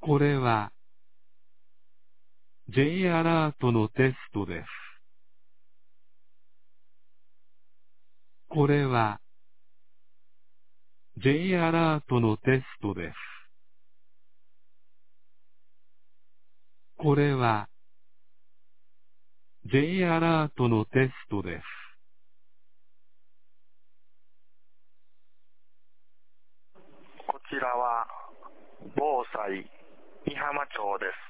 これは J アラートのテストです。これは J アラートのテストです。これは J アラートのテストです。 こちらは防災美浜町です。